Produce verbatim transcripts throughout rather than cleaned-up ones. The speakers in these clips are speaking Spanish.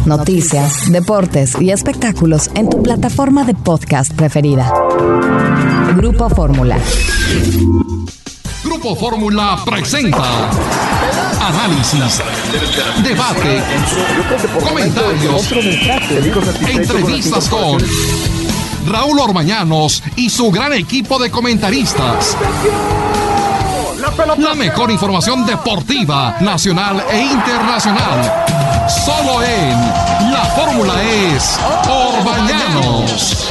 noticias, deportes y espectáculos en tu plataforma de podcast preferida. Grupo Fórmula. Grupo Fórmula presenta análisis, debate, comentarios, entrevistas con Raúl Orbañanos y su gran equipo de comentaristas. La mejor información deportiva, nacional e internacional. Solo en La Fórmula es Orbañanos.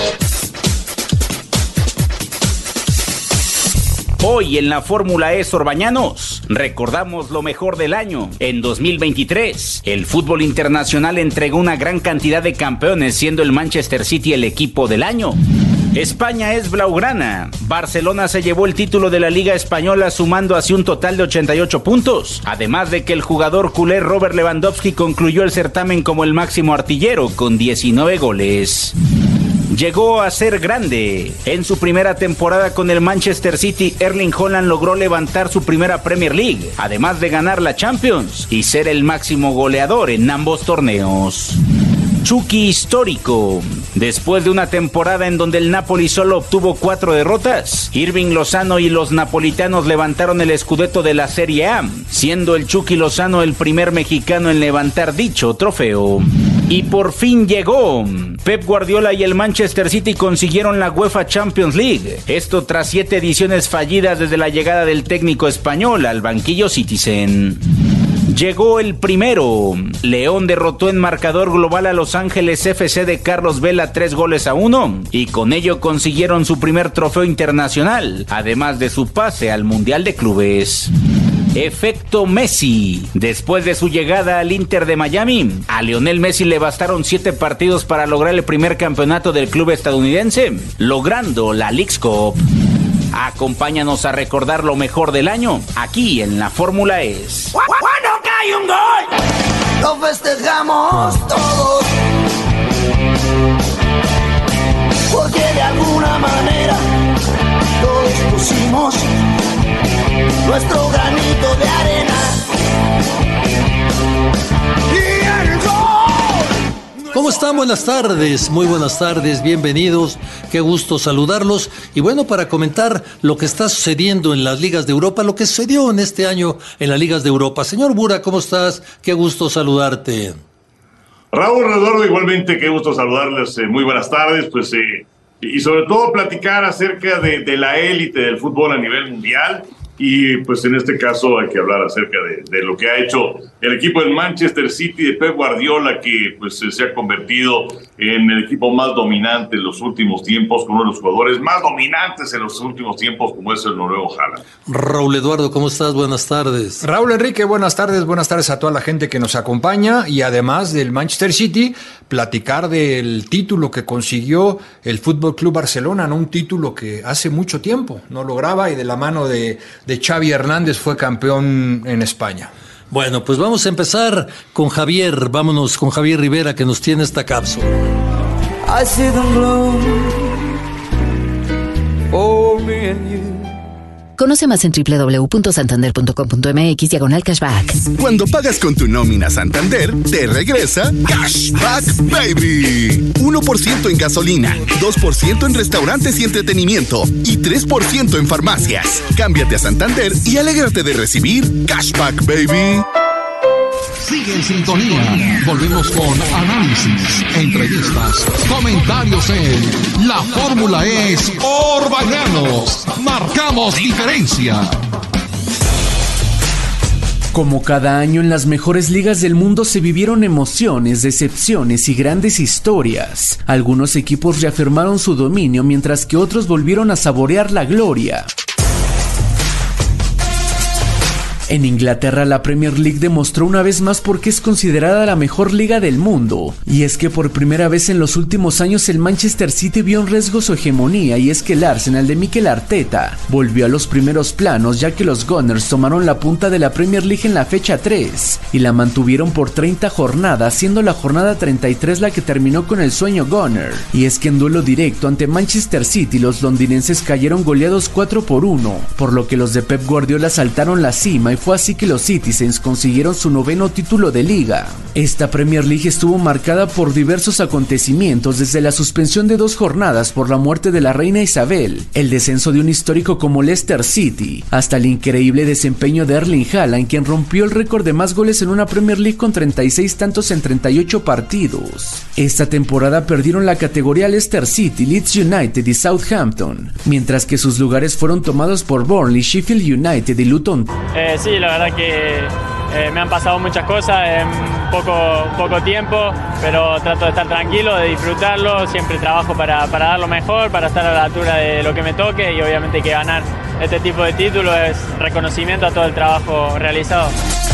Hoy en La Fórmula es Orbañanos, recordamos lo mejor del año. En dos mil veintitrés, el fútbol internacional entregó una gran cantidad de campeones, siendo el Manchester City el equipo del año. España es blaugrana. Barcelona se llevó el título de la Liga Española sumando así un total de ochenta y ocho puntos. Además de que el jugador culé Robert Lewandowski concluyó el certamen como el máximo artillero con diecinueve goles. Llegó a ser grande. En su primera temporada con el Manchester City, Erling Haaland logró levantar su primera Premier League, además de ganar la Champions y ser el máximo goleador en ambos torneos. Chucky histórico. Después de una temporada en donde el Napoli solo obtuvo cuatro derrotas, Irving Lozano y los napolitanos levantaron el scudetto de la Serie A, siendo el Chucky Lozano el primer mexicano en levantar dicho trofeo. Y por fin llegó. Pep Guardiola y el Manchester City consiguieron la UEFA Champions League. Esto tras siete ediciones fallidas desde la llegada del técnico español al banquillo Citizen. Llegó el primero. León derrotó en marcador global a Los Ángeles F C de Carlos Vela tres goles a uno y con ello consiguieron su primer trofeo internacional, además de su pase al Mundial de Clubes. Efecto Messi. Después de su llegada al Inter de Miami, a Lionel Messi le bastaron siete partidos para lograr el primer campeonato del club estadounidense, logrando la Leagues Cup. Acompáñanos a recordar lo mejor del año, aquí en La Fórmula es. ¡Cuando cae un gol! ¡Lo festejamos todos! Porque de alguna manera todos pusimos nuestro granito de arena. ¡Y el gol! ¿Cómo están? Buenas tardes, muy buenas tardes, bienvenidos, qué gusto saludarlos. Y bueno, para comentar lo que está sucediendo en las ligas de Europa, lo que sucedió en este año en las ligas de Europa. Señor Bura, ¿cómo estás? Qué gusto saludarte. Raúl, Eduardo, igualmente, qué gusto saludarles, eh, muy buenas tardes, pues, eh, y sobre todo platicar acerca de, de la élite del fútbol a nivel mundial. Y pues en este caso hay que hablar acerca de, de lo que ha hecho el equipo del Manchester City de Pep Guardiola, que pues se ha convertido en el equipo más dominante en los últimos tiempos, con uno de los jugadores más dominantes en los últimos tiempos, como es el noruego Haaland. Raúl Eduardo, ¿cómo estás? Buenas tardes. Raúl Enrique, buenas tardes, buenas tardes a toda la gente que nos acompaña, y además del Manchester City, platicar del título que consiguió el Fútbol Club Barcelona, ¿no? Un título que hace mucho tiempo no lograba, y de la mano de de Xavi Hernández fue campeón en España. Bueno, pues vamos a empezar con Javier, vámonos con Javier Rivera, que nos tiene esta cápsula. I see them bloom for me and you. Conoce más en doble u doble u doble u punto santander punto com punto m x diagonal cashback. Cuando pagas con tu nómina Santander, te regresa Cashback Baby. uno por ciento en gasolina, dos por ciento en restaurantes y entretenimiento y tres por ciento en farmacias. Cámbiate a Santander y alégrate de recibir Cashback Baby. Sigue en sintonía. Volvemos con análisis, entrevistas, comentarios en La Fórmula es Orbañanos. Marcamos diferencia. Como cada año en las mejores ligas del mundo se vivieron emociones, decepciones y grandes historias. Algunos equipos reafirmaron su dominio mientras que otros volvieron a saborear la gloria. En Inglaterra, la Premier League demostró una vez más por qué es considerada la mejor liga del mundo. Y es que por primera vez en los últimos años el Manchester City vio en riesgo su hegemonía, y es que el Arsenal de Mikel Arteta volvió a los primeros planos, ya que los Gunners tomaron la punta de la Premier League en la fecha tres y la mantuvieron por treinta jornadas, siendo la jornada treinta y tres la que terminó con el sueño Gunner. Y es que en duelo directo ante Manchester City los londinenses cayeron goleados cuatro por uno, por lo que los de Pep Guardiola saltaron la cima, y fue así que los Citizens consiguieron su noveno título de liga. Esta Premier League estuvo marcada por diversos acontecimientos, desde la suspensión de dos jornadas por la muerte de la reina Isabel, el descenso de un histórico como Leicester City, hasta el increíble desempeño de Erling Haaland, quien rompió el récord de más goles en una Premier League con treinta y seis tantos en treinta y ocho partidos. Esta temporada perdieron la categoría Leicester City, Leeds United y Southampton, mientras que sus lugares fueron tomados por Burnley, Sheffield United y Luton. Eh, sí, la verdad que eh, me han pasado muchas cosas en poco, poco tiempo, pero trato de estar tranquilo, de disfrutarlo, siempre trabajo para, para dar lo mejor, para estar a la altura de lo que me toque, y obviamente que ganar este tipo de títulos es reconocimiento a todo el trabajo realizado.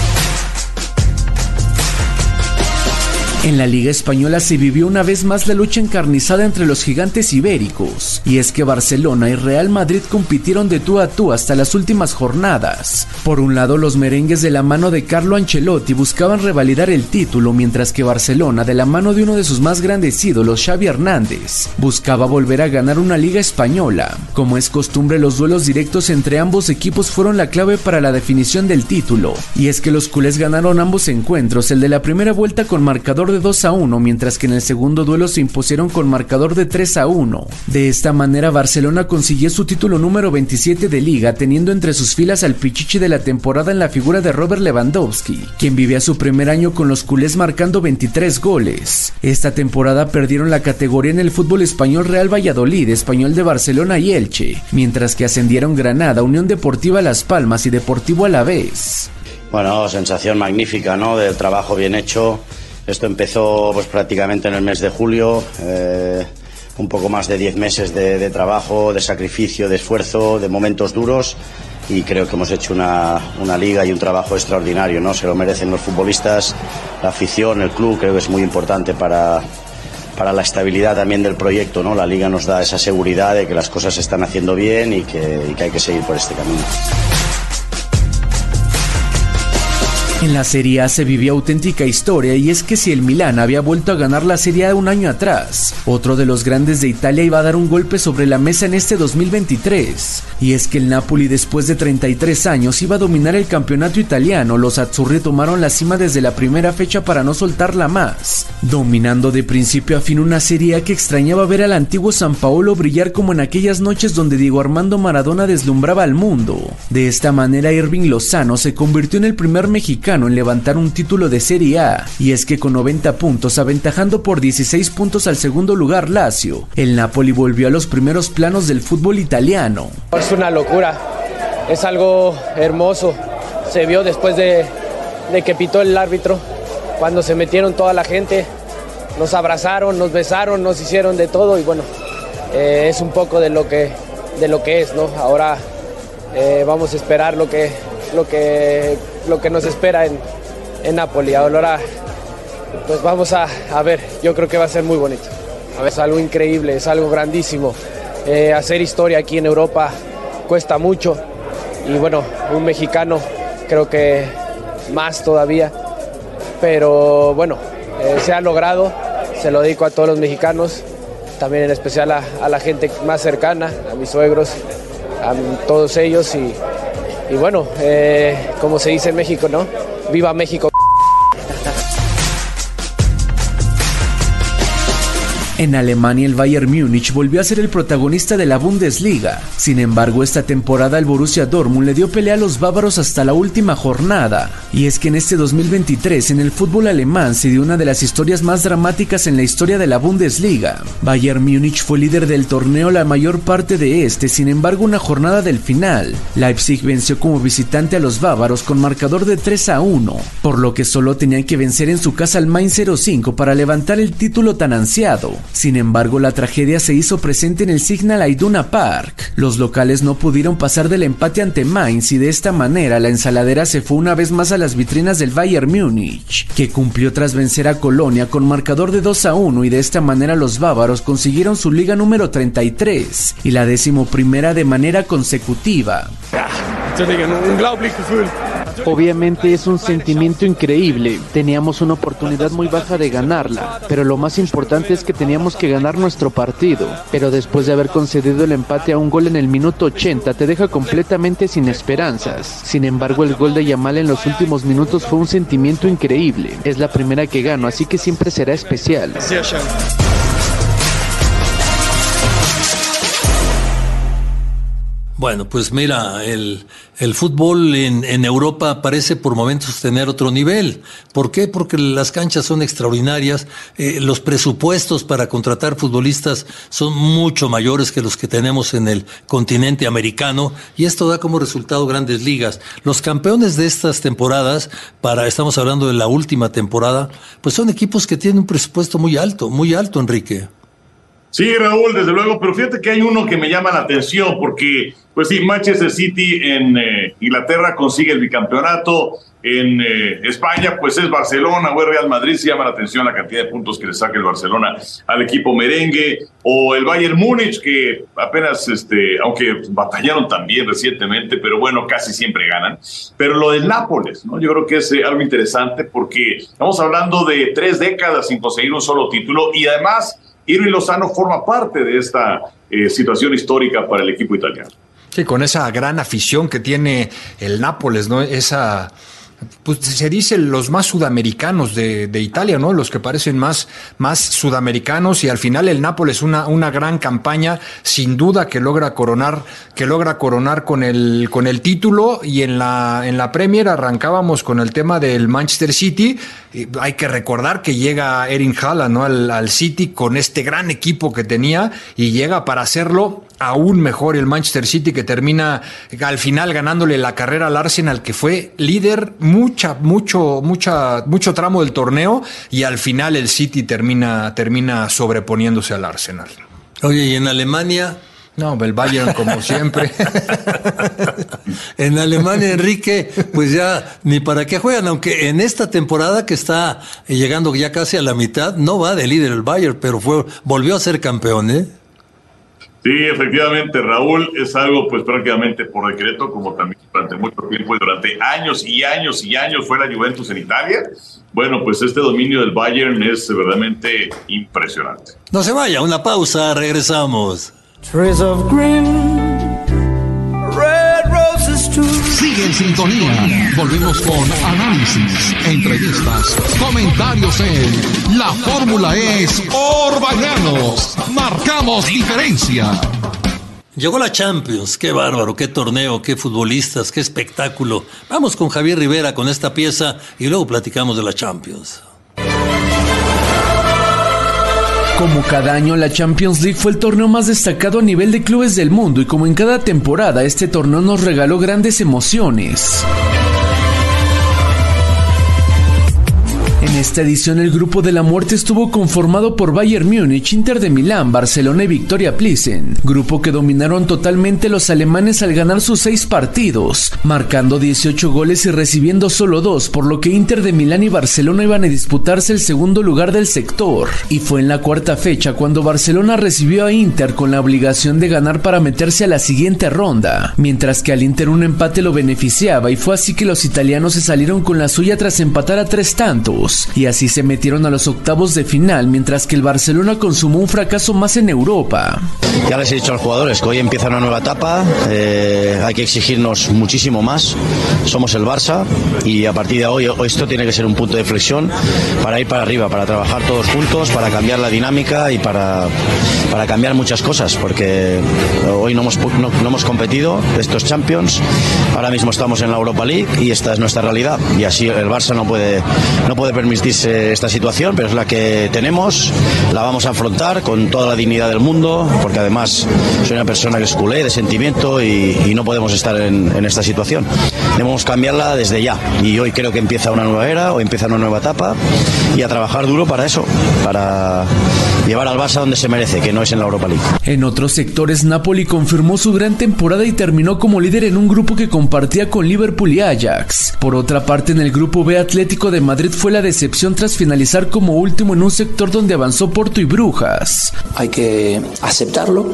En la Liga Española se vivió una vez más la lucha encarnizada entre los gigantes ibéricos, y es que Barcelona y Real Madrid compitieron de tú a tú hasta las últimas jornadas. Por un lado, los merengues de la mano de Carlo Ancelotti buscaban revalidar el título, mientras que Barcelona, de la mano de uno de sus más grandes ídolos, Xavi Hernández, buscaba volver a ganar una Liga Española. Como es costumbre, los duelos directos entre ambos equipos fueron la clave para la definición del título, y es que los culés ganaron ambos encuentros, el de la primera vuelta con marcador de dos a uno, mientras que en el segundo duelo se impusieron con marcador de tres a uno. De esta manera, Barcelona consiguió su título número veintisiete de Liga, teniendo entre sus filas al pichichi de la temporada en la figura de Robert Lewandowski, quien vivía su primer año con los culés marcando veintitrés goles. Esta temporada perdieron la categoría en el fútbol español Real Valladolid, Español de Barcelona y Elche, mientras que ascendieron Granada, Unión Deportiva Las Palmas y Deportivo Alavés. Bueno, sensación magnífica, ¿no?, del trabajo bien hecho. Esto empezó pues prácticamente en el mes de julio, eh, un poco más de diez meses de, de trabajo, de sacrificio, de esfuerzo, de momentos duros, y creo que hemos hecho una, una liga y un trabajo extraordinario, ¿no? Se lo merecen los futbolistas, la afición, el club. Creo que es muy importante para, para la estabilidad también del proyecto, ¿no? La liga nos da esa seguridad de que las cosas se están haciendo bien y que, y que hay que seguir por este camino. En la Serie A se vivió auténtica historia, y es que si el Milán había vuelto a ganar la Serie A un año atrás, otro de los grandes de Italia iba a dar un golpe sobre la mesa en este dos mil veintitrés, y es que el Napoli, después de treinta y tres años, iba a dominar el campeonato italiano. Los azzurri tomaron la cima desde la primera fecha para no soltarla más, dominando de principio a fin una Serie A que extrañaba ver al antiguo Sampaolo brillar como en aquellas noches donde Diego Armando Maradona deslumbraba al mundo. De esta manera, Irving Lozano se convirtió en el primer mexicano en levantar un título de Serie A, y es que con noventa puntos, aventajando por dieciséis puntos al segundo lugar Lazio, el Napoli volvió a los primeros planos del fútbol italiano. Es una locura, es algo hermoso. Se vio después de, de que pitó el árbitro, cuando se metieron toda la gente, nos abrazaron, nos besaron, nos hicieron de todo, y bueno, eh, es un poco de lo que, de lo que es, ¿no? Ahora eh, vamos a esperar lo que, lo que, lo que nos espera en, en Napoli. Ahora pues vamos a, a ver, yo creo que va a ser muy bonito. A ver, es algo increíble, es algo grandísimo. Eh, hacer historia aquí en Europa cuesta mucho, y bueno, un mexicano creo que más todavía, pero bueno, eh, se ha logrado. Se lo dedico a todos los mexicanos, también en especial a, a la gente más cercana, a mis suegros, a todos ellos, y, y bueno, eh, como se dice en México, ¿no? ¡Viva México! En Alemania, el Bayern Múnich volvió a ser el protagonista de la Bundesliga. Sin embargo, esta temporada el Borussia Dortmund le dio pelea a los bávaros hasta la última jornada. Y es que en este dos mil veintitrés, en el fútbol alemán, se dio una de las historias más dramáticas en la historia de la Bundesliga. Bayern Múnich fue líder del torneo la mayor parte de este. Sin embargo, una jornada del final, Leipzig venció como visitante a los bávaros con marcador de tres a uno, por lo que solo tenían que vencer en su casa al Mainz cero cinco para levantar el título tan ansiado. Sin embargo, la tragedia se hizo presente en el Signal Iduna Park. Los locales no pudieron pasar del empate ante Mainz, y de esta manera la ensaladera se fue una vez más a las vitrinas del Bayern Múnich, que cumplió tras vencer a Colonia con marcador de dos a uno, y de esta manera los bávaros consiguieron su liga número treinta y tres y la décimo primera de manera consecutiva. Obviamente es un sentimiento increíble, teníamos una oportunidad muy baja de ganarla, pero lo más importante es que teníamos que ganar nuestro partido, pero después de haber concedido el empate a un gol en el minuto ochenta te deja completamente sin esperanzas. Sin embargo, el gol de Yamal en los últimos minutos fue un sentimiento increíble, es la primera que gano, así que siempre será especial. Bueno, pues mira, el, el fútbol en, en Europa parece por momentos tener otro nivel. ¿Por qué? Porque las canchas son extraordinarias, eh, los presupuestos para contratar futbolistas son mucho mayores que los que tenemos en el continente americano, y esto da como resultado grandes ligas. Los campeones de estas temporadas, para estamos hablando de la última temporada, pues son equipos que tienen un presupuesto muy alto, muy alto, Enrique. Sí, Raúl, desde luego, pero fíjate que hay uno que me llama la atención, porque, pues sí, Manchester City en eh, Inglaterra consigue el bicampeonato, en eh, España, pues es Barcelona o es Real Madrid, se llama la atención la cantidad de puntos que le saca el Barcelona al equipo merengue, o el Bayern Múnich, que apenas, este, aunque batallaron también recientemente, pero bueno, casi siempre ganan. Pero lo del Nápoles, ¿no? Yo creo que es eh, algo interesante, porque estamos hablando de tres décadas sin conseguir un solo título, y además Irving Lozano forma parte de esta eh, situación histórica para el equipo italiano. Sí, con esa gran afición que tiene el Nápoles, ¿no? Esa, pues se dice los más sudamericanos de, de Italia, ¿no? Los que parecen más, más sudamericanos, y al final el Nápoles una, una gran campaña, sin duda, que logra coronar, que logra coronar con el, con el título. Y en la, en la Premier arrancábamos con el tema del Manchester City. Y hay que recordar que llega Erling Haaland, ¿no? al, al City con este gran equipo que tenía, y llega para hacerlo aún mejor el Manchester City, que termina al final ganándole la carrera al Arsenal, que fue líder mucha, mucho, mucha, mucho tramo del torneo, y al final el City termina, termina sobreponiéndose al Arsenal. Oye, ¿y en Alemania? No, el Bayern como siempre. En Alemania, Enrique, pues ya ni para qué juegan, aunque en esta temporada que está llegando ya casi a la mitad, no va de líder el Bayern, pero fue, volvió a ser campeón, ¿eh? Sí, efectivamente, Raúl, es algo pues prácticamente por decreto, como también durante mucho tiempo y durante años y años y años fue la Juventus en Italia. Bueno, pues este dominio del Bayern es verdaderamente impresionante. No se vaya, una pausa, regresamos. Trees of green, red roses too. Sigue en sintonía. Volvemos con análisis, entrevistas, comentarios en La Fórmula es Orbañanos. Marcamos diferencia. Llegó la Champions, qué bárbaro, qué torneo, qué futbolistas, qué espectáculo. Vamos con Javier Rivera con esta pieza y luego platicamos de la Champions. Como cada año, la Champions League fue el torneo más destacado a nivel de clubes del mundo, y como en cada temporada, este torneo nos regaló grandes emociones. En esta edición, el grupo de la muerte estuvo conformado por Bayern Múnich, Inter de Milán, Barcelona y Victoria Plzen, grupo que dominaron totalmente los alemanes al ganar sus seis partidos, marcando dieciocho goles y recibiendo solo dos, por lo que Inter de Milán y Barcelona iban a disputarse el segundo lugar del sector. Y fue en la cuarta fecha cuando Barcelona recibió a Inter con la obligación de ganar para meterse a la siguiente ronda, mientras que al Inter un empate lo beneficiaba, y fue así que los italianos se salieron con la suya tras empatar a tres tantos. Y así se metieron a los octavos de final, mientras que el Barcelona consumó un fracaso más en Europa. Ya les he dicho a los jugadores que hoy empieza una nueva etapa, eh, hay que exigirnos muchísimo más, somos el Barça, y a partir de hoy esto tiene que ser un punto de flexión para ir para arriba, para trabajar todos juntos, para cambiar la dinámica y para, para cambiar muchas cosas, porque hoy no hemos, no, no hemos competido estos Champions, ahora mismo estamos en la Europa League y esta es nuestra realidad, y así el Barça no puede, no puede permitirse esta situación, pero es la que tenemos, la vamos a afrontar con toda la dignidad del mundo, porque además soy una persona que es culé, de sentimiento, y, y no podemos estar en, en esta situación. Debemos cambiarla desde ya, y hoy creo que empieza una nueva era, o empieza una nueva etapa, y a trabajar duro para eso, para llevar al Barça donde se merece, que no es en la Europa League. En otros sectores, Napoli confirmó su gran temporada y terminó como líder en un grupo que compartía con Liverpool y Ajax. Por otra parte, en el grupo B, Atlético de Madrid fue la decepción tras finalizar como último en un sector donde avanzó Porto y Brujas. Hay que aceptarlo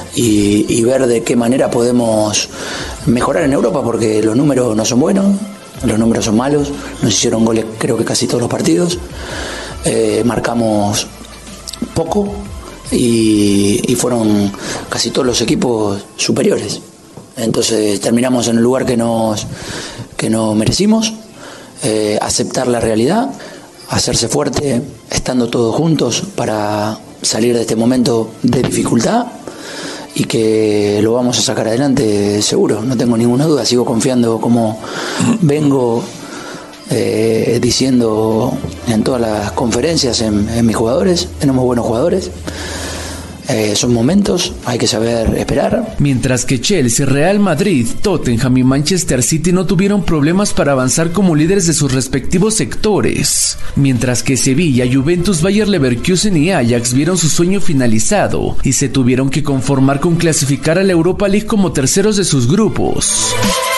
y, y ver de qué manera podemos mejorar en Europa, porque los números no son buenos, los números son malos, nos hicieron goles creo que casi todos los partidos, eh, marcamos poco y, y fueron casi todos los equipos superiores. Entonces terminamos en el lugar que nos, que nos merecimos, eh, aceptar la realidad, hacerse fuerte, estando todos juntos para salir de este momento de dificultad y que lo vamos a sacar adelante seguro, no tengo ninguna duda, sigo confiando como vengo eh, diciendo en todas las conferencias en, en mis jugadores, tenemos buenos jugadores. Eh, son momentos, hay que saber esperar. Mientras que Chelsea, Real Madrid, Tottenham y Manchester City no tuvieron problemas para avanzar como líderes de sus respectivos sectores. Mientras que Sevilla, Juventus, Bayer Leverkusen y Ajax vieron su sueño finalizado y se tuvieron que conformar con clasificar a la Europa League como terceros de sus grupos.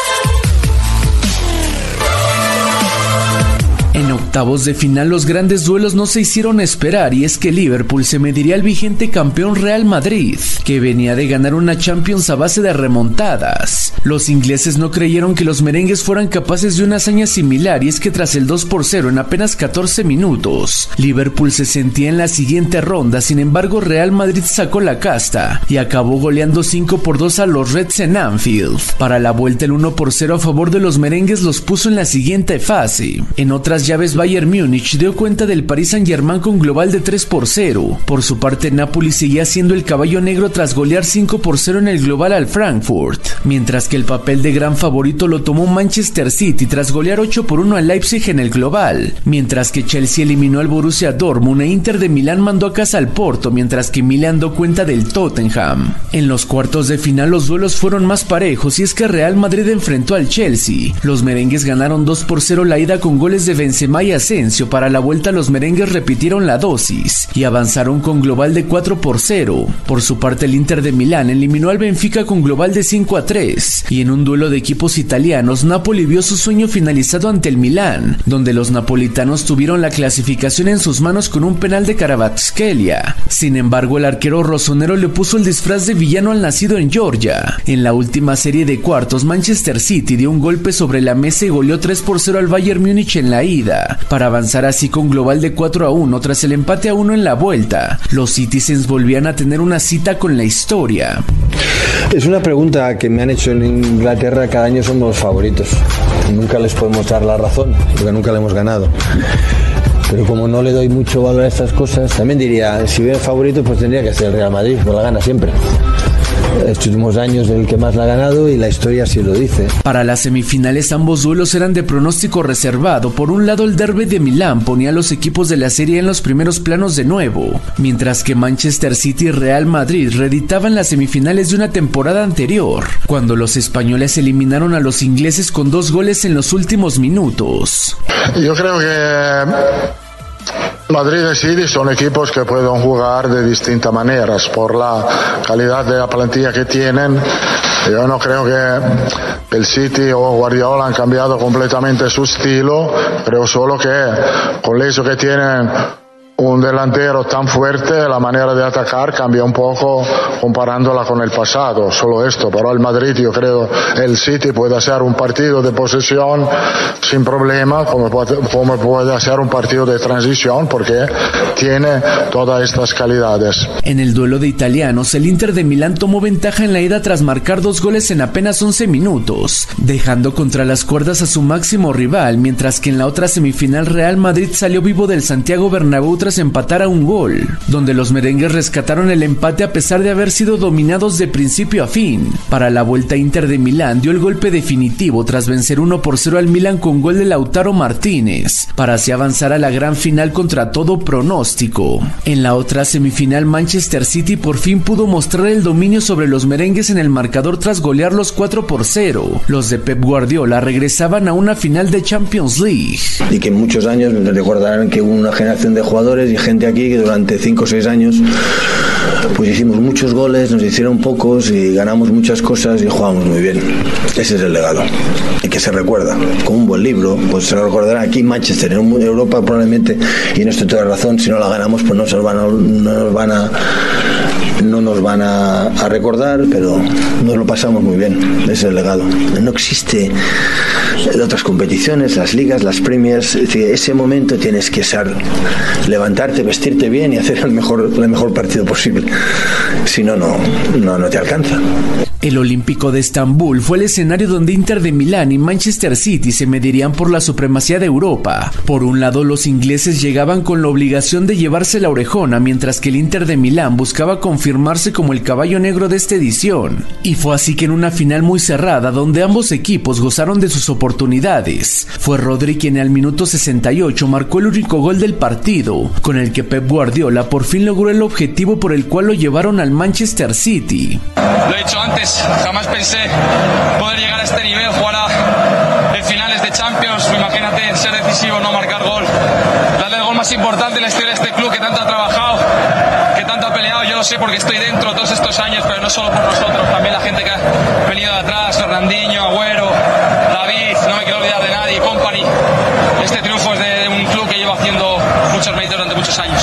En octavos de final los grandes duelos no se hicieron esperar y es que Liverpool se mediría al vigente campeón Real Madrid, que venía de ganar una Champions a base de remontadas. Los ingleses no creyeron que los merengues fueran capaces de una hazaña similar y es que tras el dos por cero en apenas catorce minutos, Liverpool se sentía en la siguiente ronda, sin embargo Real Madrid sacó la casta y acabó goleando cinco por dos a los Reds en Anfield. Para la vuelta el uno por cero a favor de los merengues los puso en la siguiente fase. En otras llaves Bayern Múnich dio cuenta del Paris Saint-Germain con global de tres por cero. Por su parte Napoli seguía siendo el caballo negro tras golear cinco por cero en el global al Frankfurt, mientras que el papel de gran favorito lo tomó Manchester City tras golear ocho por uno al Leipzig en el global, mientras que Chelsea eliminó al Borussia Dortmund e Inter de Milán mandó a casa al Porto, mientras que Milan dio cuenta del Tottenham. En los cuartos de final los duelos fueron más parejos y es que Real Madrid enfrentó al Chelsea. Los merengues ganaron dos por cero la ida con goles de Benzema y Asensio. Para la vuelta los merengues repitieron la dosis y avanzaron con global de cuatro por cero. Por su parte el Inter de Milán eliminó al Benfica con global de cinco a tres y en un duelo de equipos italianos Napoli vio su sueño finalizado ante el Milán, donde los napolitanos tuvieron la clasificación en sus manos con un penal de Kvaratskhelia. Sin embargo el arquero rosonero le puso el disfraz de villano al nacido en Georgia. En la última serie de cuartos Manchester City dio un golpe sobre la mesa y goleó tres por cero al Bayern Múnich en la ida, para avanzar así con global de cuatro a uno tras el empate a uno en la vuelta. Los Citizens volvían a tener una cita con la historia. Es una pregunta que me han hecho en Inglaterra, cada año somos favoritos. Nunca les podemos dar la razón, porque nunca le hemos ganado. Pero como no le doy mucho valor a estas cosas, también diría, si ven favorito, pues tendría que ser el Real Madrid, pues la gana siempre. Estos últimos años el que más la ha ganado y la historia así lo dice. Para las semifinales ambos duelos eran de pronóstico reservado. Por un lado el derbi de Milán ponía a los equipos de la serie en los primeros planos de nuevo, mientras que Manchester City y Real Madrid reeditaban las semifinales de una temporada anterior, cuando los españoles eliminaron a los ingleses con dos goles en los últimos minutos. Yo creo que Madrid y City son equipos que pueden jugar de distintas maneras por la calidad de la plantilla que tienen. Yo no creo que el City o Guardiola han cambiado completamente su estilo, creo solo que con eso que tienen un delantero tan fuerte, la manera de atacar cambia un poco comparándola con el pasado, solo esto. Pero el Madrid, yo creo, el City puede hacer un partido de posesión sin problema, como puede, como puede hacer un partido de transición, porque tiene todas estas calidades. En el duelo de italianos, el Inter de Milán tomó ventaja en la ida tras marcar dos goles en apenas once minutos, dejando contra las cuerdas a su máximo rival, mientras que en la otra semifinal Real Madrid salió vivo del Santiago Bernabéu tras empatar a un gol, donde los merengues rescataron el empate a pesar de haber sido dominados de principio a fin. Para la vuelta Inter de Milán dio el golpe definitivo tras vencer uno por cero al Milan con gol de Lautaro Martínez, para así avanzar a la gran final contra todo pronóstico. En la otra semifinal Manchester City por fin pudo mostrar el dominio sobre los merengues en el marcador tras golearlos cuatro por cero. Los de Pep Guardiola regresaban a una final de Champions League. Y que en muchos años recordarán que hubo una generación de jugadores y gente aquí que durante cinco o seis años pues hicimos muchos goles, nos hicieron pocos y ganamos muchas cosas y jugamos muy bien. Ese es el legado y que se recuerda con un buen libro, pues se lo recordará aquí en Manchester, en Europa probablemente, y en esto toda razón, si no la ganamos pues no, se nos van a, no nos van a no nos van a, a recordar, pero nos lo pasamos muy bien. Ese es el legado. No existe de otras competiciones, las ligas, las Premiers. Es decir, ese momento tienes que ser, levantarte, vestirte bien y hacer el mejor, el mejor partido posible. Si no, no, no, no te alcanza. El Olímpico de Estambul fue el escenario donde Inter de Milán y Manchester City se medirían por la supremacía de Europa. Por un lado, los ingleses llegaban con la obligación de llevarse la orejona, mientras que el Inter de Milán buscaba confirmarse como el caballo negro de esta edición. Y fue así que en una final muy cerrada, donde ambos equipos gozaron de sus oportunidades, fue Rodri quien al minuto sesenta y ocho marcó el único gol del partido, con el que Pep Guardiola por fin logró el objetivo por el cual lo llevaron al Manchester City. Lo he dicho antes, jamás pensé poder llegar a este nivel, jugar a, en finales de Champions. Imagínate ser decisivo, no marcar gol, darle el gol más importante en la historia de este club que tanto ha trabajado, que tanto ha peleado. Yo lo sé porque estoy dentro todos estos años, pero no solo por nosotros, también la gente que ha venido de atrás, Fernandinho, Agüero, David, no me quiero olvidar de nadie, Company. Este triunfo es de un club que lleva haciendo muchos méritos durante muchos años.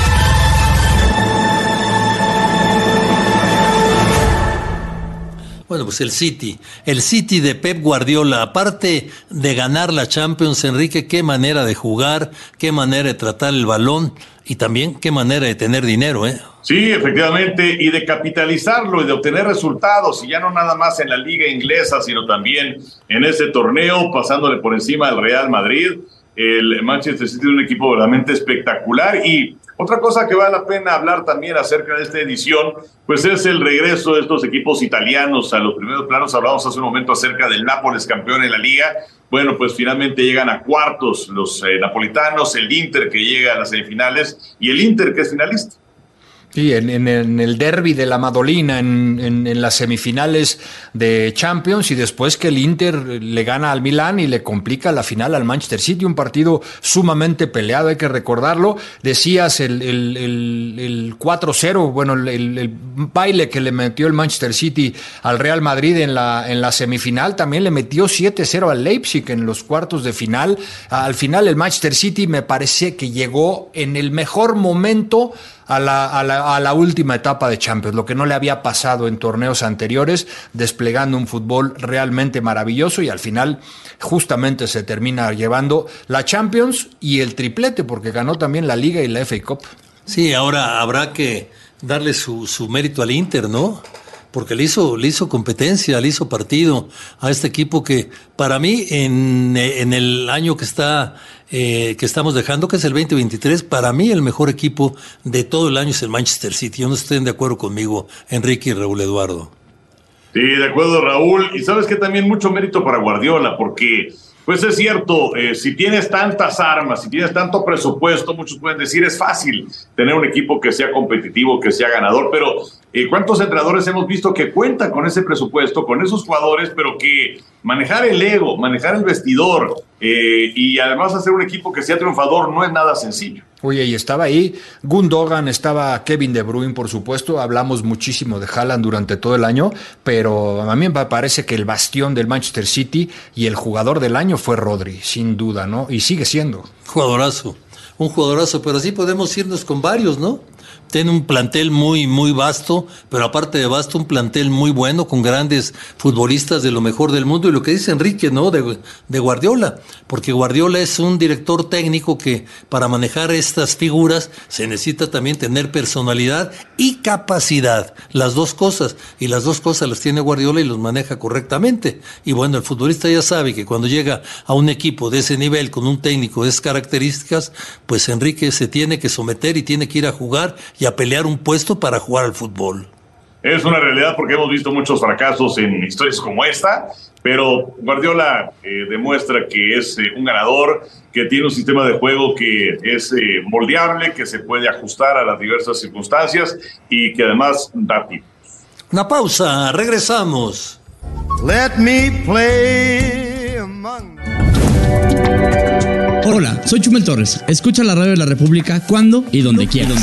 Bueno, pues el City, el City de Pep Guardiola, aparte de ganar la Champions, Enrique, qué manera de jugar, qué manera de tratar el balón y también qué manera de tener dinero, ¿eh? Sí, efectivamente, y de capitalizarlo y de obtener resultados, y ya no nada más en la liga inglesa, sino también en ese torneo, pasándole por encima al Real Madrid. El Manchester City es un equipo verdaderamente espectacular. Y otra cosa que vale la pena hablar también acerca de esta edición, pues es el regreso de estos equipos italianos a los primeros planos. Hablamos hace un momento acerca del Nápoles, campeón en la liga. Bueno, pues finalmente llegan a cuartos los eh, napolitanos, el Inter que llega a las semifinales y el Inter que es finalista. Sí, en, en, en el derbi de la Madolina, en, en, en las semifinales de Champions, y después que el Inter le gana al Milán y le complica la final al Manchester City, un partido sumamente peleado, hay que recordarlo. Decías el, el, el, el cuatro cero, bueno, el, el baile que le metió el Manchester City al Real Madrid en la, en la semifinal, también le metió siete cero al Leipzig en los cuartos de final. Al final el Manchester City me parece que llegó en el mejor momento A la, a, la, a la última etapa de Champions, lo que no le había pasado en torneos anteriores, desplegando un fútbol realmente maravilloso, y al final justamente se termina llevando la Champions y el triplete, porque ganó también la Liga y la F A Cup. Sí, ahora habrá que darle su, su mérito al Inter, ¿no? Porque le hizo, le hizo competencia, le hizo partido a este equipo que para mí en, en el año que está eh, que estamos dejando, que es el veinte veintitrés, para mí el mejor equipo de todo el año es el Manchester City. Yo no estén de acuerdo conmigo, Enrique y Raúl Eduardo. Sí, de acuerdo, Raúl. Y sabes que también mucho mérito para Guardiola, porque pues es cierto, eh, si tienes tantas armas, si tienes tanto presupuesto, muchos pueden decir es fácil tener un equipo que sea competitivo, que sea ganador, pero eh, ¿cuántos entrenadores hemos visto que cuentan con ese presupuesto, con esos jugadores, pero que manejar el ego, manejar el vestidor eh, y además hacer un equipo que sea triunfador no es nada sencillo? Oye, y estaba ahí Gundogan, estaba Kevin De Bruyne, por supuesto. Hablamos muchísimo de Haaland durante todo el año, pero a mí me parece que el bastión del Manchester City y el jugador del año fue Rodri, sin duda, ¿no? Y sigue siendo. Jugadorazo, un jugadorazo, pero así podemos irnos con varios, ¿no? Tiene un plantel muy, muy vasto, pero aparte de vasto, un plantel muy bueno, con grandes futbolistas de lo mejor del mundo. Y lo que dice Enrique, ¿no? De, de Guardiola, porque Guardiola es un director técnico que para manejar estas figuras se necesita también tener personalidad y capacidad, las dos cosas, y las dos cosas las tiene Guardiola y los maneja correctamente. Y bueno, el futbolista ya sabe que cuando llega a un equipo de ese nivel, con un técnico de esas características, pues Enrique se tiene que someter y tiene que ir a jugar y a pelear un puesto para jugar al fútbol. Es una realidad porque hemos visto muchos fracasos en historias como esta, pero Guardiola eh, demuestra que es eh, un ganador, que tiene un sistema de juego que es eh, moldeable, que se puede ajustar a las diversas circunstancias y que además da tiempo. Una pausa, regresamos. Let me play among... Hola, soy Chumel Torres. Escucha la radio de la República cuando y donde quieras.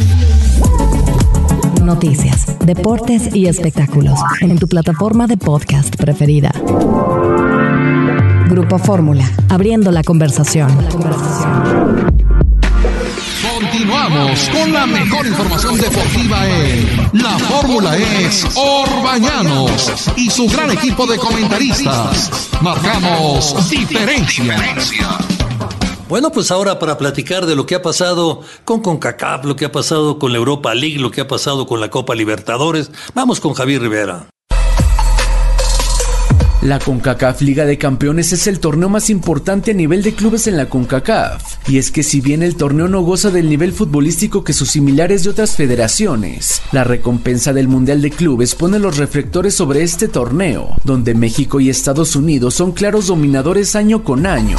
Noticias, deportes y espectáculos en tu plataforma de podcast preferida. Grupo Fórmula, abriendo la conversación. Continuamos Seguimos con la mejor información deportiva en La Fórmula es Orbañanos y su gran equipo de comentaristas. Marcamos diferencia. Bueno, pues ahora para platicar de lo que ha pasado con CONCACAF, lo que ha pasado con la Europa League, lo que ha pasado con la Copa Libertadores, vamos con Javier Rivera. La CONCACAF Liga de Campeones es el torneo más importante a nivel de clubes en la CONCACAF. Y es que si bien el torneo no goza del nivel futbolístico que sus similares de otras federaciones, la recompensa del Mundial de Clubes pone los reflectores sobre este torneo, donde México y Estados Unidos son claros dominadores año con año.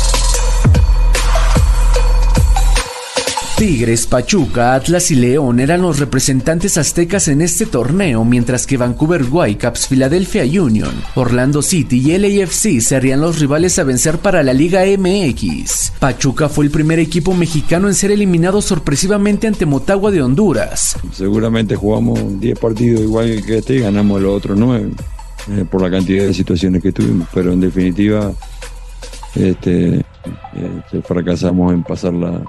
Tigres, Pachuca, Atlas y León eran los representantes aztecas en este torneo, mientras que Vancouver Whitecaps, Philadelphia Union, Orlando City y L A F C serían los rivales a vencer para la Liga M X. Pachuca fue el primer equipo mexicano en ser eliminado sorpresivamente ante Motagua de Honduras. Seguramente jugamos diez partidos igual que este y ganamos los otros nueve, eh, por la cantidad de situaciones que tuvimos, pero en definitiva este, eh, fracasamos en pasar la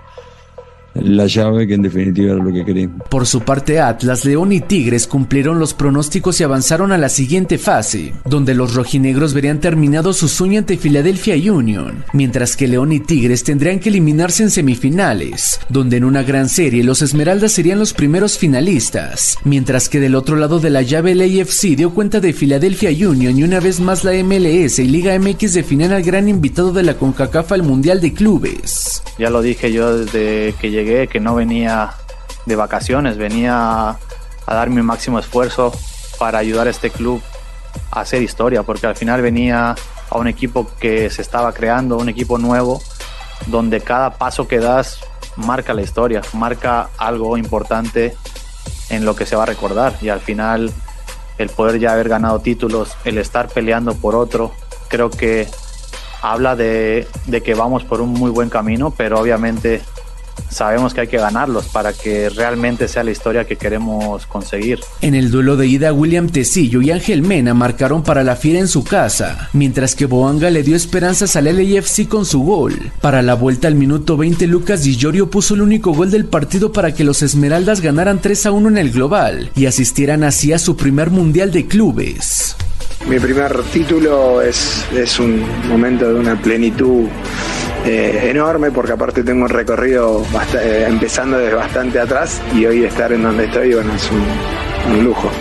la llave, que en definitiva era lo que queríamos. Por su parte, Atlas, León y Tigres cumplieron los pronósticos y avanzaron a la siguiente fase, donde los rojinegros verían terminado su sueño ante Philadelphia Union, mientras que León y Tigres tendrían que eliminarse en semifinales, donde en una gran serie los Esmeraldas serían los primeros finalistas, mientras que del otro lado de la llave el A F C dio cuenta de Philadelphia Union y una vez más la M L S y Liga M X definían al gran invitado de la CONCACAF al Mundial de Clubes. Ya lo dije yo desde que llegué, que no venía de vacaciones, venía a dar mi máximo esfuerzo para ayudar a este club a hacer historia, porque al final venía a un equipo que se estaba creando, un equipo nuevo, donde cada paso que das marca la historia, marca algo importante en lo que se va a recordar, y al final el poder ya haber ganado títulos, el estar peleando por otro, creo que habla de, de que vamos por un muy buen camino, pero obviamente sabemos que hay que ganarlos para que realmente sea la historia que queremos conseguir. En el duelo de ida, William Tecillo y Ángel Mena marcaron para la Fiera en su casa, mientras que Boanga le dio esperanzas al L A F C con su gol. Para la vuelta al minuto veinte, Lucas Di Llorio puso el único gol del partido para que los Esmeraldas ganaran tres a uno en el global y asistieran así a su primer Mundial de Clubes. Mi primer título es, es un momento de una plenitud eh, enorme, porque aparte tengo un recorrido bast- eh, empezando desde bastante atrás, y hoy estar en donde estoy, bueno, es un, un lujo.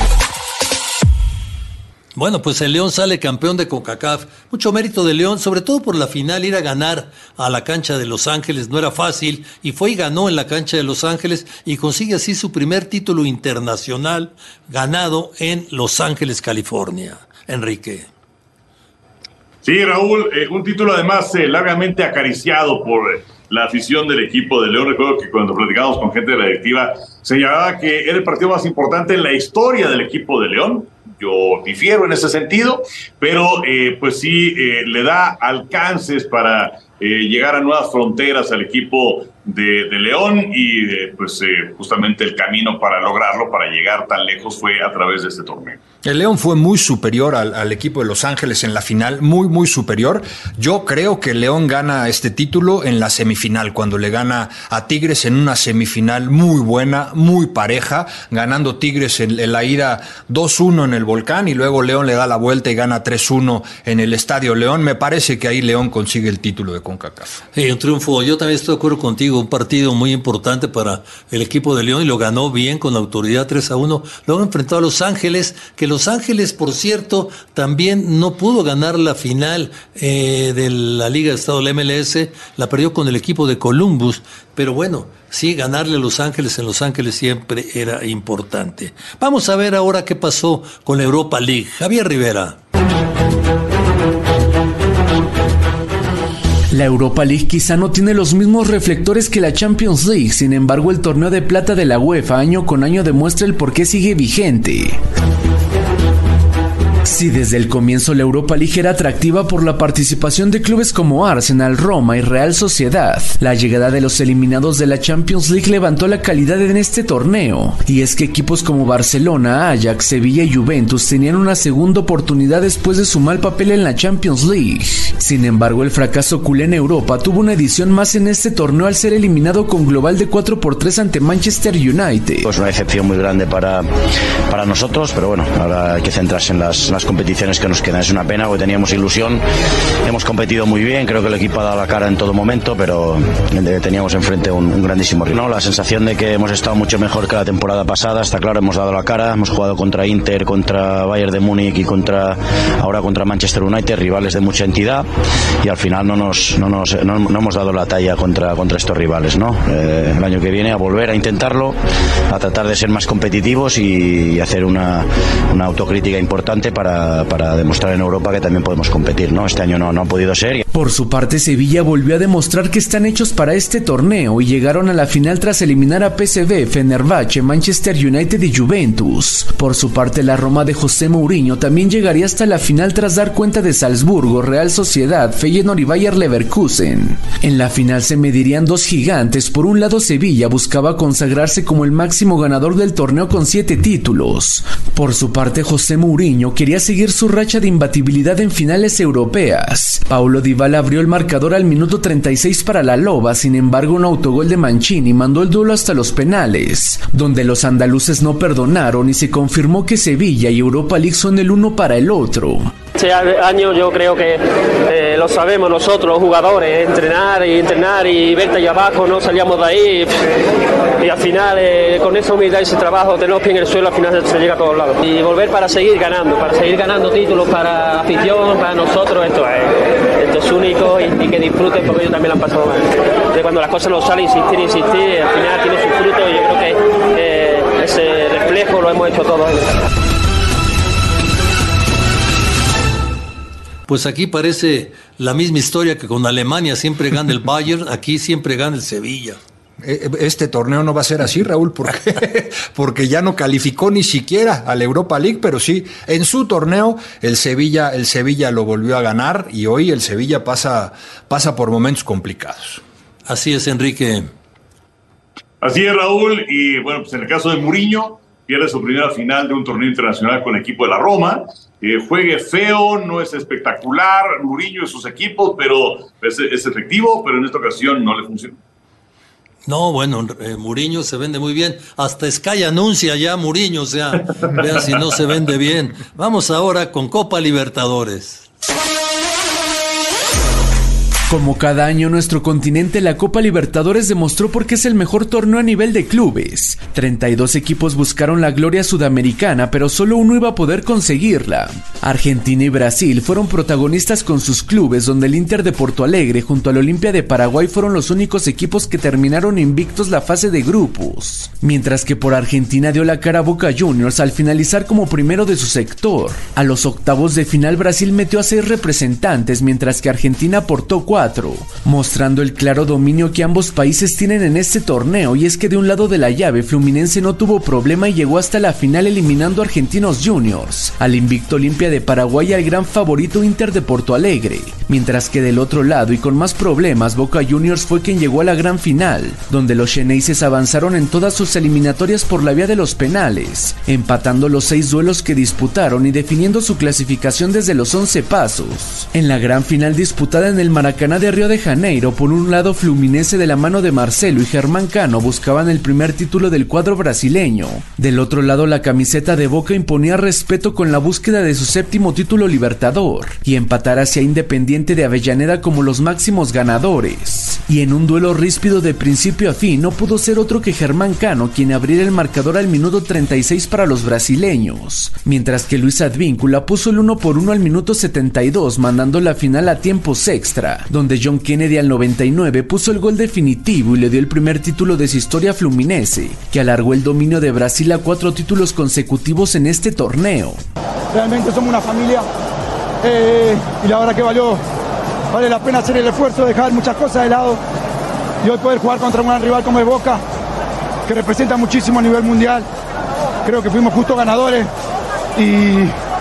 Bueno, pues el León sale campeón de CONCACAF. Mucho mérito de León, sobre todo por la final, ir a ganar a la cancha de Los Ángeles no era fácil, y fue y ganó en la cancha de Los Ángeles y consigue así su primer título internacional ganado en Los Ángeles, California. Enrique. Sí, Raúl, eh, un título además eh, largamente acariciado por eh, la afición del equipo de León. Recuerdo que cuando platicábamos con gente de la directiva señalaba que era el partido más importante en la historia del equipo de León. Yo difiero en ese sentido, pero eh, pues sí eh, le da alcances para eh, llegar a nuevas fronteras al equipo de, de León, y eh, pues eh, justamente el camino para lograrlo, para llegar tan lejos, fue a través de este torneo. El León fue muy superior al, al equipo de Los Ángeles en la final, muy, muy superior. Yo creo que León gana este título en la semifinal, cuando le gana a Tigres en una semifinal muy buena, muy pareja, ganando Tigres en, en la ida dos uno en el Volcán, y luego León le da la vuelta y gana tres uno en el Estadio León. Me parece que ahí León consigue el título de CONCACAF. Sí, un triunfo. Yo también estoy de acuerdo contigo, un partido muy importante para el equipo de León, y lo ganó bien, con autoridad, tres a uno. Luego enfrentó a Los Ángeles, que Los Ángeles, por cierto, también no pudo ganar la final eh, de la Liga de Estado de la M L S, la perdió con el equipo de Columbus, pero bueno, sí, ganarle a Los Ángeles en Los Ángeles siempre era importante. Vamos a ver ahora qué pasó con la Europa League. Javier Rivera. La Europa League quizá no tiene los mismos reflectores que la Champions League, sin embargo el torneo de plata de la UEFA año con año demuestra el por qué sigue vigente. Si desde el comienzo la Europa League era atractiva por la participación de clubes como Arsenal, Roma y Real Sociedad, la llegada de los eliminados de la Champions League levantó la calidad en este torneo, y es que equipos como Barcelona, Ajax, Sevilla y Juventus tenían una segunda oportunidad después de su mal papel en la Champions League. Sin embargo, el fracaso culé en Europa tuvo una edición más en este torneo al ser eliminado con global de cuatro por tres ante Manchester United. Pues una decepción muy grande para, para nosotros, pero bueno, ahora hay que centrarse en las, las competiciones que nos quedan. Es una pena porque teníamos ilusión, hemos competido muy bien, creo que el equipo ha dado la cara en todo momento, pero teníamos enfrente un, un grandísimo rival. No, la sensación de que hemos estado mucho mejor que la temporada pasada, está claro, hemos dado la cara, hemos jugado contra Inter, contra Bayern de Múnich y contra ahora contra Manchester United, rivales de mucha entidad, y al final no nos no nos no, no hemos dado la talla contra contra estos rivales, ¿no? Eh, el año que viene a volver a intentarlo, a tratar de ser más competitivos y, y hacer una, una autocrítica importante para, para demostrar en Europa que también podemos competir, ¿no? Este año no, no ha podido ser. Por su parte, Sevilla volvió a demostrar que están hechos para este torneo y llegaron a la final tras eliminar a P S V, Fenerbahce, Manchester United y Juventus. Por su parte, la Roma de José Mourinho también llegaría hasta la final tras dar cuenta de Salzburgo, Real Sociedad, Feyenoord y Bayer Leverkusen. En la final se medirían dos gigantes. Por un lado, Sevilla buscaba consagrarse como el máximo ganador del torneo con siete títulos. Por su parte, José Mourinho quería seguir su racha de imbatibilidad en finales europeas. Paulo Dybala abrió el marcador al minuto treinta y seis para la Loba, sin embargo un autogol de Mancini mandó el duelo hasta los penales, donde los andaluces no perdonaron y se confirmó que Sevilla y Europa League son el uno para el otro. Este año yo creo que eh, lo sabemos nosotros, los jugadores, entrenar y entrenar y verte allá abajo, no salíamos de ahí y al final eh, con esa humildad y ese trabajo, tener los pies en el suelo, al final se llega a todos lados. Y volver para seguir ganando, para seguir ganando títulos para la afición, para nosotros, esto es, esto es único y, y que disfruten porque ellos también lo han pasado mal. De cuando las cosas no salen, insistir, insistir, al final tiene su fruto y yo creo que eh, ese reflejo lo hemos hecho todos. Pues aquí parece la misma historia que con Alemania, siempre gana el Bayern, aquí siempre gana el Sevilla. Este torneo no va a ser así, Raúl, porque, porque ya no calificó ni siquiera a la Europa League, pero sí, en su torneo el Sevilla, el Sevilla lo volvió a ganar y hoy el Sevilla pasa, pasa por momentos complicados. Así es, Enrique. Así es, Raúl, y bueno, pues en el caso de Mourinho, pierde su primera final de un torneo internacional con el equipo de la Roma. Eh, juegue feo, no es espectacular, Mourinho y sus equipos, pero es, es efectivo, pero en esta ocasión no le funciona. No, bueno, eh, Mourinho se vende muy bien. Hasta Sky anuncia ya Mourinho, o sea, vean si no se vende bien. Vamos ahora con Copa Libertadores. Como cada año, nuestro continente, la Copa Libertadores demostró por qué es el mejor torneo a nivel de clubes. treinta y dos equipos buscaron la gloria sudamericana, pero solo uno iba a poder conseguirla. Argentina y Brasil fueron protagonistas con sus clubes, donde el Inter de Porto Alegre junto al Olimpia de Paraguay fueron los únicos equipos que terminaron invictos la fase de grupos. Mientras que por Argentina dio la cara a Boca Juniors al finalizar como primero de su sector. A los octavos de final, Brasil metió a seis representantes, mientras que Argentina aportó cuatro. Mostrando el claro dominio que ambos países tienen en este torneo, y es que de un lado de la llave Fluminense no tuvo problema y llegó hasta la final eliminando a Argentinos Juniors, al invicto Olimpia de Paraguay y al gran favorito Inter de Porto Alegre, mientras que del otro lado y con más problemas Boca Juniors fue quien llegó a la gran final, donde los xeneises avanzaron en todas sus eliminatorias por la vía de los penales, empatando los seis duelos que disputaron y definiendo su clasificación desde los once pasos. En la gran final disputada en el Maracaná de Río de Janeiro, por un lado Fluminense de la mano de Marcelo y Germán Cano buscaban el primer título del cuadro brasileño. Del otro lado, la camiseta de Boca imponía respeto con la búsqueda de su séptimo título Libertador y empatar hacia Independiente de Avellaneda como los máximos ganadores. Y en un duelo ríspido de principio a fin no pudo ser otro que Germán Cano quien abriera el marcador al minuto treinta y seis para los brasileños, mientras que Luis Advíncula puso el uno por uno al minuto setenta y dos, mandando la final a tiempos extra, donde John Kennedy al noventa y nueve puso el gol definitivo y le dio el primer título de su historia a Fluminense, que alargó el dominio de Brasil a cuatro títulos consecutivos en este torneo. Realmente somos una familia eh, y la verdad que valió, vale la pena hacer el esfuerzo, dejar muchas cosas de lado y hoy poder jugar contra un gran rival como es Boca, que representa muchísimo a nivel mundial. Creo que fuimos justos ganadores y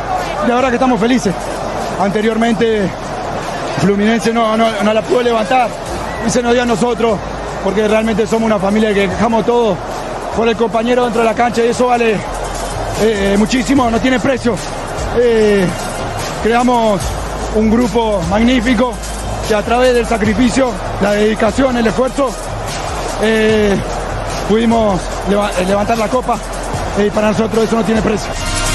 la verdad que estamos felices. Anteriormente Fluminense no, no, no la pudo levantar y se nos dio a nosotros, porque realmente somos una familia que dejamos todo por el compañero dentro de la cancha y eso vale eh, muchísimo, no tiene precio. Eh, creamos un grupo magnífico que a través del sacrificio, la dedicación, el esfuerzo, eh, pudimos leva- levantar la copa y para nosotros eso no tiene precio.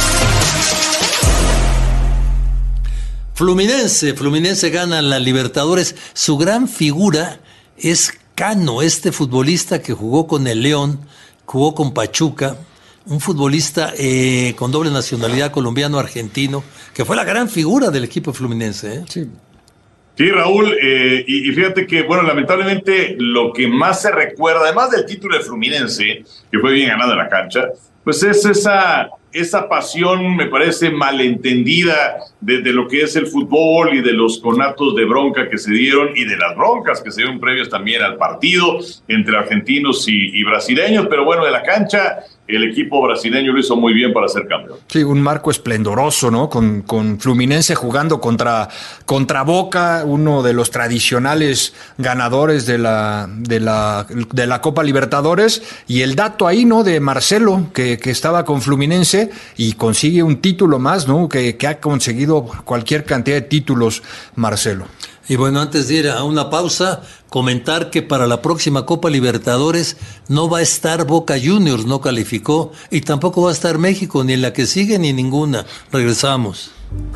Fluminense, Fluminense gana la Libertadores. Su gran figura es Cano, este futbolista que jugó con el León, jugó con Pachuca, un futbolista eh, con doble nacionalidad colombiano-argentino, que fue la gran figura del equipo Fluminense. ¿eh? Sí. Sí, Raúl, eh, y, y fíjate que, bueno, lamentablemente lo que más se recuerda, además del título de Fluminense, que fue bien ganado en la cancha, pues es esa, esa pasión, me parece, malentendida de, de lo que es el fútbol y de los conatos de bronca que se dieron y de las broncas que se dieron previos también al partido entre argentinos y, y brasileños, pero bueno, de la cancha el equipo brasileño lo hizo muy bien para ser campeón. Sí, un marco esplendoroso, ¿no? Con, con Fluminense jugando contra, contra Boca, uno de los tradicionales ganadores de la, de la, de la Copa Libertadores, y el dato ahí, ¿no? De Marcelo, que, que estaba con Fluminense y consigue un título más, ¿no? Que, que ha conseguido cualquier cantidad de títulos, Marcelo. Y bueno, antes de ir a una pausa, comentar que para la próxima Copa Libertadores no va a estar Boca Juniors, no calificó, y tampoco va a estar México, ni en la que sigue ni ninguna. Regresamos.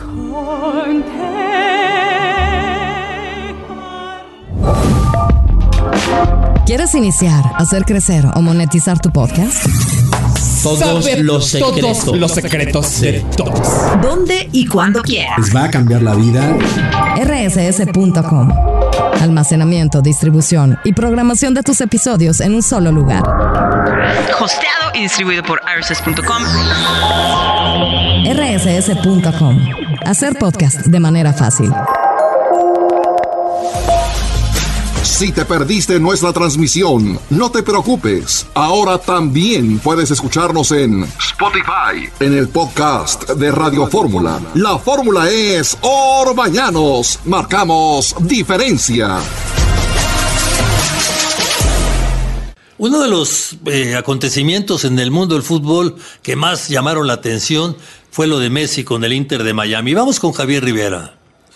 ¿Quieres iniciar, hacer crecer o monetizar tu podcast? Todos Saber los secretos. todos los secretos de todos. ¿Dónde y cuándo quieras? Les va a cambiar la vida. R S S punto com. Almacenamiento, distribución y programación de tus episodios en un solo lugar. Hosteado y distribuido por R S S punto com. R S S punto com. Hacer podcast de manera fácil. Si te perdiste nuestra transmisión, no te preocupes. Ahora también puedes escucharnos en Spotify, en el podcast de Radio Fórmula. La fórmula es Orbañanos. Marcamos diferencia. Uno de los eh, acontecimientos en el mundo del fútbol que más llamaron la atención fue lo de Messi con el Inter de Miami. Vamos con Javier Rivera.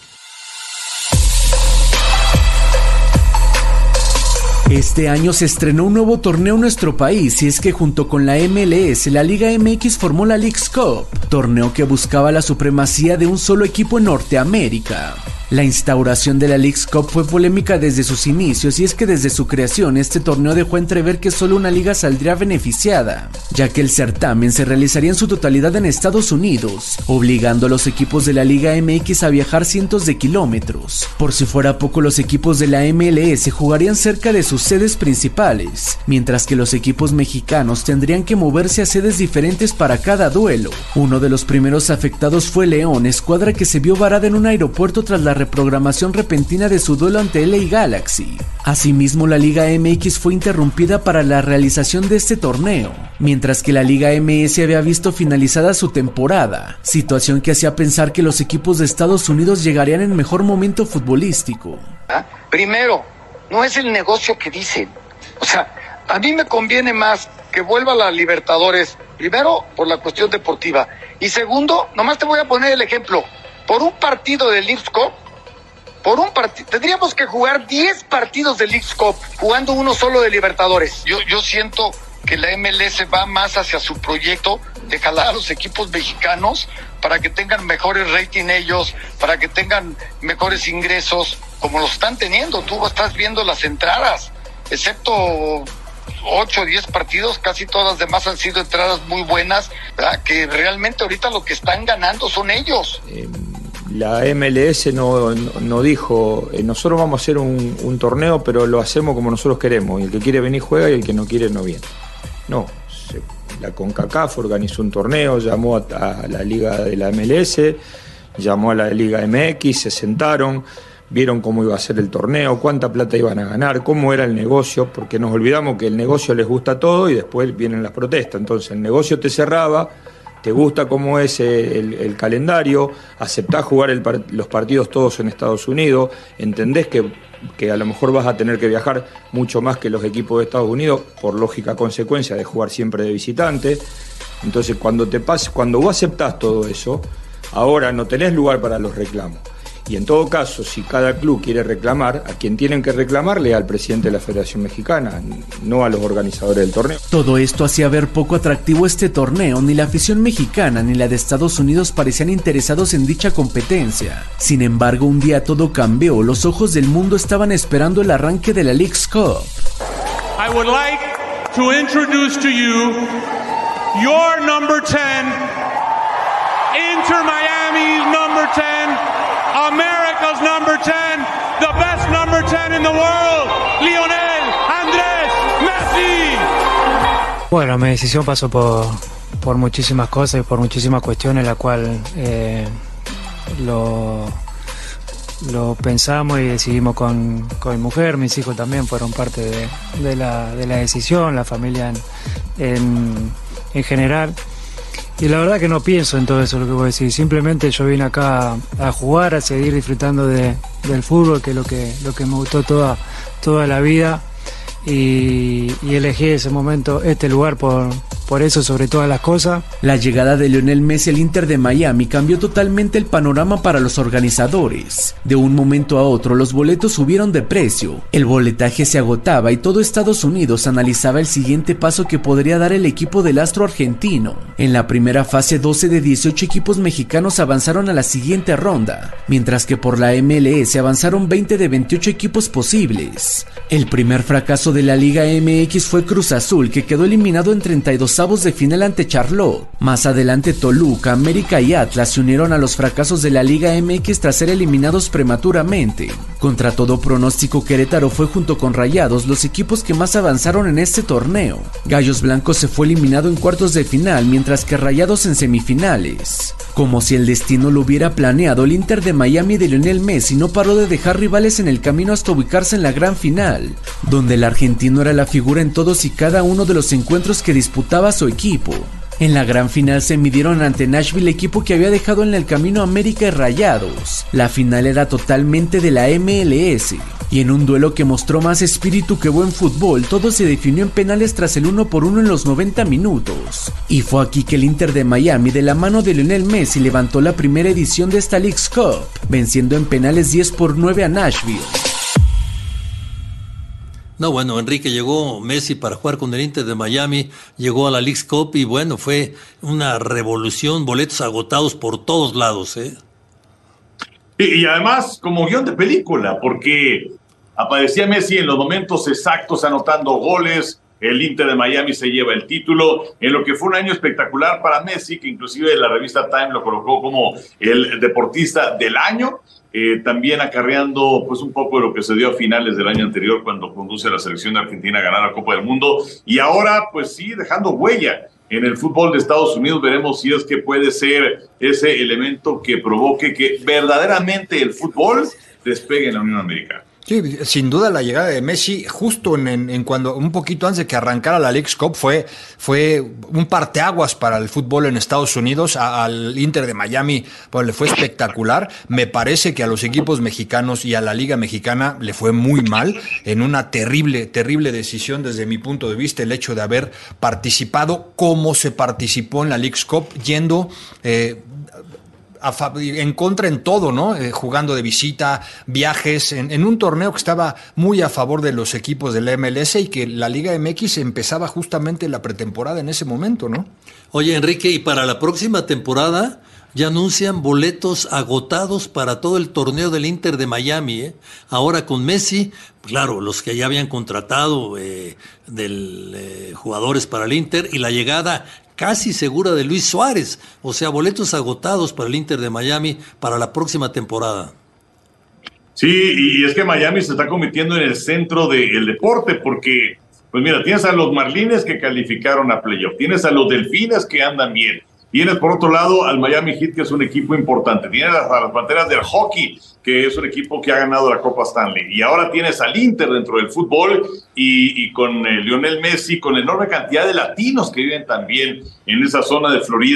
Este año se estrenó un nuevo torneo en nuestro país, y es que junto con la M L S, la Liga M X formó la Leagues Cup, torneo que buscaba la supremacía de un solo equipo en Norteamérica. La instauración de la Leagues Cup fue polémica desde sus inicios, y es que desde su creación este torneo dejó entrever que solo una liga saldría beneficiada, ya que el certamen se realizaría en su totalidad en Estados Unidos, obligando a los equipos de la Liga M X a viajar cientos de kilómetros. Por si fuera poco, los equipos de la M L S jugarían cerca de sus sedes principales, mientras que los equipos mexicanos tendrían que moverse a sedes diferentes para cada duelo. Uno de los primeros afectados fue León, escuadra que se vio varada en un aeropuerto tras la reprogramación repentina de su duelo ante L A Galaxy. Asimismo, la Liga M X fue interrumpida para la realización de este torneo, mientras que la Liga M S había visto finalizada su temporada, situación que hacía pensar que los equipos de Estados Unidos llegarían en mejor momento futbolístico. ¿Ah? Primero, no es el negocio que dicen. O sea, a mí me conviene más que vuelva a la Libertadores, primero por la cuestión deportiva, y segundo, nomás te voy a poner el ejemplo, por un partido de Leagues Cup, por un partido, tendríamos que jugar diez partidos de Leagues Cup, jugando uno solo de Libertadores. Yo, yo siento que la M L S va más hacia su proyecto de jalar a los equipos mexicanos para que tengan mejores rating ellos, para que tengan mejores ingresos, como lo están teniendo. Tú estás viendo las entradas, excepto ocho o diez partidos, casi todas las demás han sido entradas muy buenas, ¿verdad? Que realmente ahorita lo que están ganando son ellos. Eh, la M L S no, no, no dijo, eh, nosotros vamos a hacer un, un torneo, pero lo hacemos como nosotros queremos, y el que quiere venir juega y el que no quiere no viene. No, se, la CONCACAF organizó un torneo, llamó a, a la liga de la M L S, llamó a la Liga M X, se sentaron, vieron cómo iba a ser el torneo, cuánta plata iban a ganar, cómo era el negocio, porque nos olvidamos que el negocio les gusta todo y después vienen las protestas. Entonces el negocio te cerraba, te gusta cómo es el, el calendario, aceptás jugar el, los partidos todos en Estados Unidos, entendés que, que a lo mejor vas a tener que viajar mucho más que los equipos de Estados Unidos, por lógica consecuencia de jugar siempre de visitante. Entonces cuando, te pas, cuando vos aceptás todo eso, ahora no tenés lugar para los reclamos. Y en todo caso, si cada club quiere reclamar, a quien tienen que reclamarle al presidente de la Federación Mexicana, no a los organizadores del torneo. Todo esto hacía ver poco atractivo este torneo. Ni la afición mexicana ni la de Estados Unidos parecían interesados en dicha competencia. Sin embargo, un día todo cambió. Los ojos del mundo estaban esperando el arranque de la Leagues Cup. I would like to introduce to you your number ten, Inter Miami's number ten, America's number ten, the best number ten in the world, Lionel Andrés Messi. Bueno, mi decisión pasó por, por muchísimas cosas y por muchísimas cuestiones, la cual eh, lo, lo pensamos y decidimos con, con mi mujer. Mis hijos también fueron parte de, de, la, de la decisión, la familia en, en, en general. Y la verdad que no pienso en todo eso, lo que voy a decir. Simplemente yo vine acá a jugar, a seguir disfrutando de, del fútbol, que es lo que, lo que me gustó toda, toda la vida. Y, y elegí ese momento, este lugar por, por eso sobre todas las cosas. La llegada de Lionel Messi al Inter de Miami cambió totalmente el panorama para los organizadores. De un momento a otro los boletos subieron de precio, el boletaje se agotaba y todo Estados Unidos analizaba el siguiente paso que podría dar el equipo del astro argentino. En la primera fase, doce de dieciocho equipos mexicanos avanzaron a la siguiente ronda, mientras que por la M L S avanzaron veinte de veintiocho equipos posibles. El primer fracaso de la Liga M X fue Cruz Azul, que quedó eliminado en treinta y dos avos de final ante Charlotte. Más adelante Toluca, América y Atlas se unieron a los fracasos de la Liga M X tras ser eliminados prematuramente. Contra todo pronóstico, Querétaro fue junto con Rayados los equipos que más avanzaron en este torneo. Gallos Blancos se fue eliminado en cuartos de final, mientras que Rayados en semifinales. Como si el destino lo hubiera planeado, el Inter de Miami de Lionel Messi no paró de dejar rivales en el camino hasta ubicarse en la gran final, donde el argentino era la figura en todos y cada uno de los encuentros que disputaba su equipo. En la gran final se midieron ante Nashville, equipo que había dejado en el camino América y Rayados. La final era totalmente de la M L S, y en un duelo que mostró más espíritu que buen fútbol, todo se definió en penales tras el uno por uno en los noventa minutos. Y fue aquí que el Inter de Miami, de la mano de Lionel Messi, levantó la primera edición de esta Leagues Cup, venciendo en penales diez por nueve a Nashville. No, bueno, Enrique, llegó Messi para jugar con el Inter de Miami, llegó a la Leagues Cup y bueno, fue una revolución, boletos agotados por todos lados, ¿eh? Y, y además, como guión de película, porque aparecía Messi en los momentos exactos anotando goles, el Inter de Miami se lleva el título, en lo que fue un año espectacular para Messi, que inclusive la revista Time lo colocó como el deportista del año. Eh, también acarreando pues un poco de lo que se dio a finales del año anterior cuando conduce a la selección de Argentina a ganar la Copa del Mundo, y ahora pues sí dejando huella en el fútbol de Estados Unidos. Veremos si es que puede ser ese elemento que provoque que verdaderamente el fútbol despegue en la Unión Americana. Sí, sin duda la llegada de Messi justo en, en, en cuando un poquito antes de que arrancara la Leagues Cup fue, fue un parteaguas para el fútbol en Estados Unidos. A, al Inter de Miami pues, le fue espectacular. Me parece que a los equipos mexicanos y a la Liga Mexicana le fue muy mal, en una terrible, terrible decisión desde mi punto de vista, el hecho de haber participado como se participó en la Leagues Cup, yendo eh, en contra en todo, ¿no? Eh, jugando de visita, viajes, en, en un torneo que estaba muy a favor de los equipos de la M L S y que la Liga M X empezaba justamente la pretemporada en ese momento, ¿no? Oye, Enrique, y para la próxima temporada ya anuncian boletos agotados para todo el torneo del Inter de Miami, ¿eh? Ahora con Messi, claro, los que ya habían contratado eh, del eh, jugadores para el Inter y la llegada casi segura de Luis Suárez, o sea, boletos agotados para el Inter de Miami para la próxima temporada. Sí, y es que Miami se está convirtiendo en el centro del deporte, porque, pues mira, tienes a los Marlines que calificaron a playoff, tienes a los Delfines que andan bien, tienes por otro lado al Miami Heat, que es un equipo importante, tienes a las Panteras del Hockey, que es un equipo que ha ganado la Copa Stanley, y ahora tienes al Inter dentro del fútbol, y, y con eh, Lionel Messi, con la enorme cantidad de latinos que viven también en esa zona de Florida,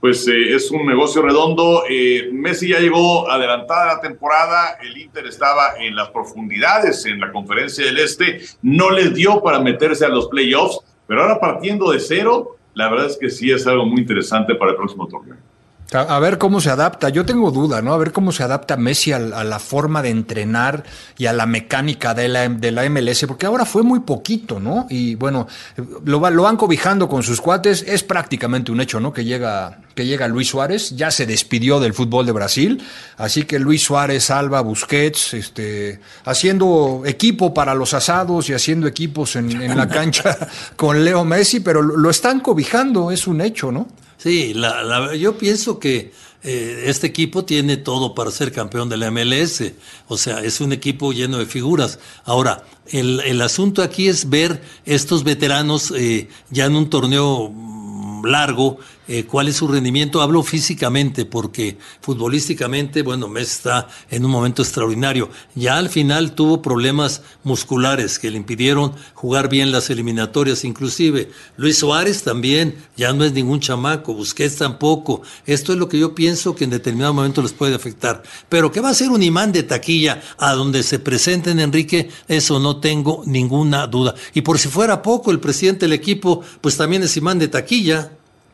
pues eh, es un negocio redondo. Eh, Messi ya llegó adelantada la temporada, el Inter estaba en las profundidades en la Conferencia del Este, no les dio para meterse a los playoffs, pero ahora partiendo de cero, la verdad es que sí es algo muy interesante para el próximo torneo. A, a ver cómo se adapta. Yo tengo duda, ¿no? A ver cómo se adapta Messi a, a la forma de entrenar y a la mecánica de la, de la M L S, porque ahora fue muy poquito, ¿no? Y bueno, lo, va, lo van cobijando con sus cuates. Es prácticamente un hecho, ¿no? Que llega, que llega Luis Suárez, ya se despidió del fútbol de Brasil, así que Luis Suárez, Alba, Busquets, este, haciendo equipo para los asados y haciendo equipos en, en la cancha con Leo Messi, pero lo, lo están cobijando, es un hecho, ¿no? Sí, la, la, yo pienso que eh, este equipo tiene todo para ser campeón de la M L S, o sea, es un equipo lleno de figuras. Ahora, el, el asunto aquí es ver estos veteranos eh, ya en un torneo largo, eh, cuál es su rendimiento. Hablo físicamente porque futbolísticamente, bueno, Messi está en un momento extraordinario. Ya al final tuvo problemas musculares que le impidieron jugar bien las eliminatorias, inclusive Luis Suárez también, ya no es ningún chamaco, Busquets tampoco. Esto es lo que yo pienso que en determinado momento les puede afectar, pero que va a ser un imán de taquilla a donde se presenten, Enrique, eso no tengo ninguna duda. Y por si fuera poco, el presidente del equipo pues también es imán de taquilla.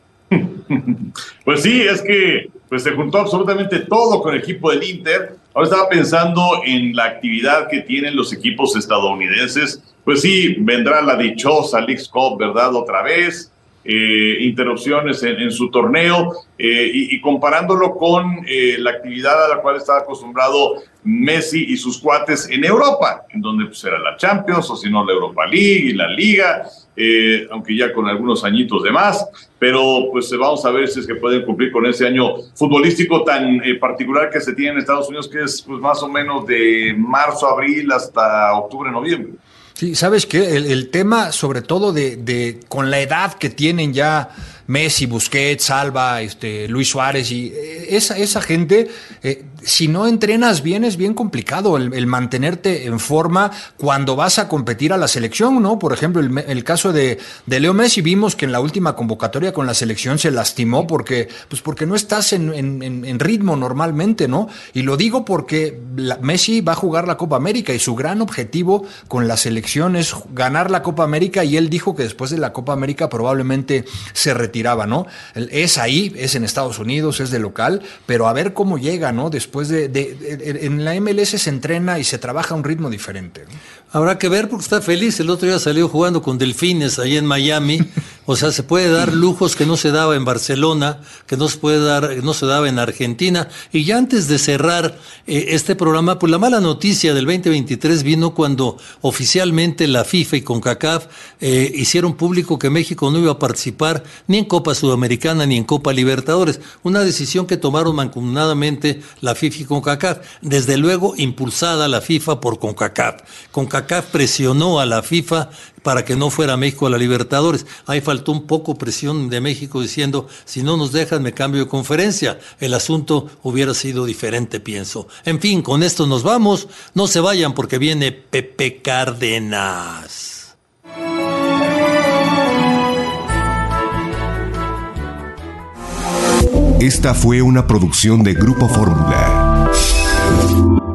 Pues sí, es que pues se juntó absolutamente todo con el equipo del Inter. Ahora estaba pensando en la actividad que tienen los equipos estadounidenses. Pues sí, vendrá la dichosa Leagues Cup, ¿verdad? Otra vez, eh, interrupciones en, en su torneo, eh, y, y comparándolo con eh, la actividad a la cual estaba acostumbrado Messi y sus cuates en Europa, en donde pues era la Champions, o si no la Europa League y la Liga, eh, aunque ya con algunos añitos de más, pero pues vamos a ver si es que pueden cumplir con ese año futbolístico tan eh, particular que se tiene en Estados Unidos, que es pues más o menos de marzo, abril hasta octubre, noviembre. Sí, ¿sabes qué? El, el tema, sobre todo de, de con la edad que tienen ya Messi, Busquets, Alba, este, Luis Suárez y esa, esa gente, eh, si no entrenas bien es bien complicado el, el mantenerte en forma cuando vas a competir a la selección, ¿no? Por ejemplo, el, el caso de, de Leo Messi, vimos que en la última convocatoria con la selección se lastimó porque, pues porque no estás en, en, en ritmo normalmente, ¿no? Y lo digo porque la, Messi va a jugar la Copa América y su gran objetivo con la selección es ganar la Copa América, y él dijo que después de la Copa América probablemente se retiraba, ¿no? Es ahí, es en Estados Unidos, es de local, pero a ver cómo llega, ¿no? Después de, de, de en la M L S se entrena y se trabaja a un ritmo diferente, ¿no? Habrá que ver porque está feliz. El otro día salió jugando con Delfines ahí en Miami. O sea, se puede dar lujos que no se daba en Barcelona, que no se puede dar, no se daba en Argentina. Y ya antes de cerrar eh, este programa, pues la mala noticia del veinte veintitrés vino cuando oficialmente la FIFA y CONCACAF eh, hicieron público que México no iba a participar ni en Copa Sudamericana ni en Copa Libertadores. Una decisión que tomaron mancomunadamente la FIFA y CONCACAF. Desde luego impulsada la FIFA por CONCACAF. CONCACAF presionó a la FIFA para que no fuera México a la Libertadores. Ahí faltó un poco presión de México diciendo, si no nos dejan me cambio de conferencia. El asunto hubiera sido diferente, pienso. En fin, con esto nos vamos. No se vayan porque viene Pepe Cárdenas. Esta fue una producción de Grupo Fórmula.